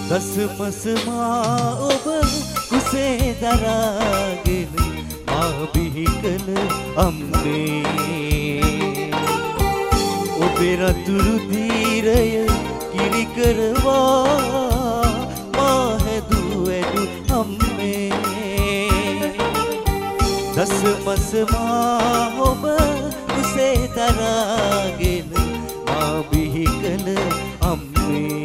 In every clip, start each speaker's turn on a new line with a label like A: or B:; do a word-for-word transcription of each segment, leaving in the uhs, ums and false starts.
A: දසමස මා ඔබ කුසේ දරාගෙන මා බිහි කළ අම්මේ ඔබේ රතුරු දීරය කිරි කරවා මා හැදු ඇඩු අම්මේ දසමස මා ඔබ කුසේ දරාගෙන මා බිහි කළ අම්මේ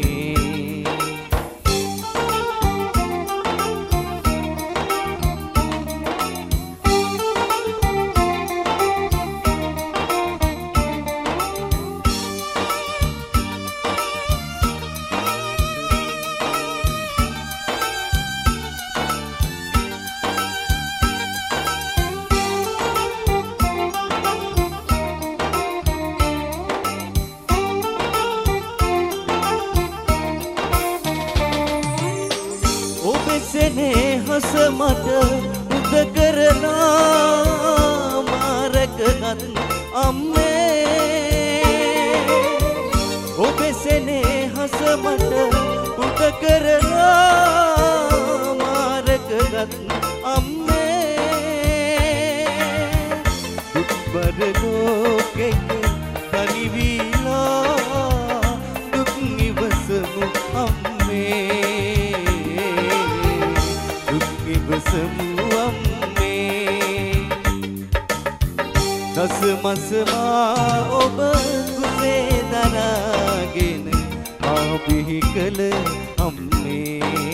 A: සෙනෙහස මට උද කරලා මාරකගත් අම්මේ ඔබේ සෙනෙහස මට උද කරලා මාරකගත් අම්මේ දුක්බර ලෝකෙක තනිවිලා දුක් නිවසමු අම්මේ ඉවසමු අම්මේ දසමස මා ඔබ කුසේ දරාගෙන මා බිහි කළ අම්මේ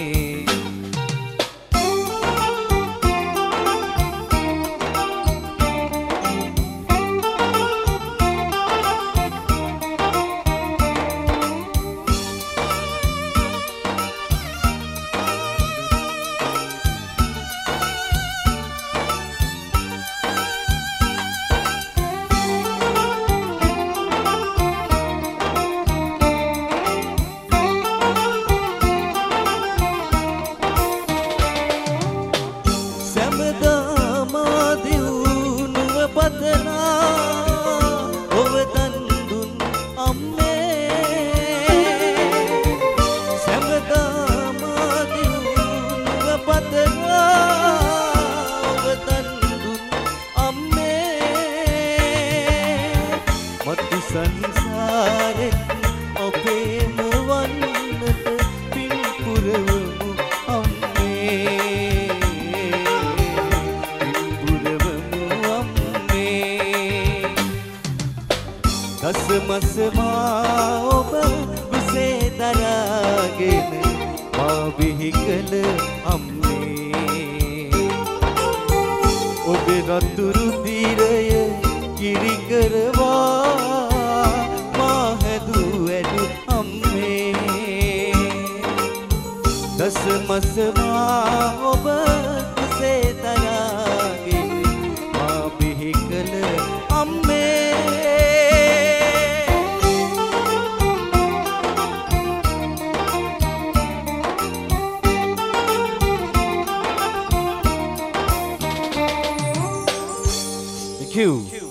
A: සංසාරෙත් ඔබේම වන්නට පින් පුරවමු අම්මේ පින් පුරවමු අම්මේ දසමස මා ඔබ කුසේ දරාගෙන මා බිහි කළ අම්මේ ඔබේ රතුරු දීරය කිරි කරවා දසමස මා ඔබ කුසේ දරාගෙන මා බිහි කළ අම්මේ Thank you.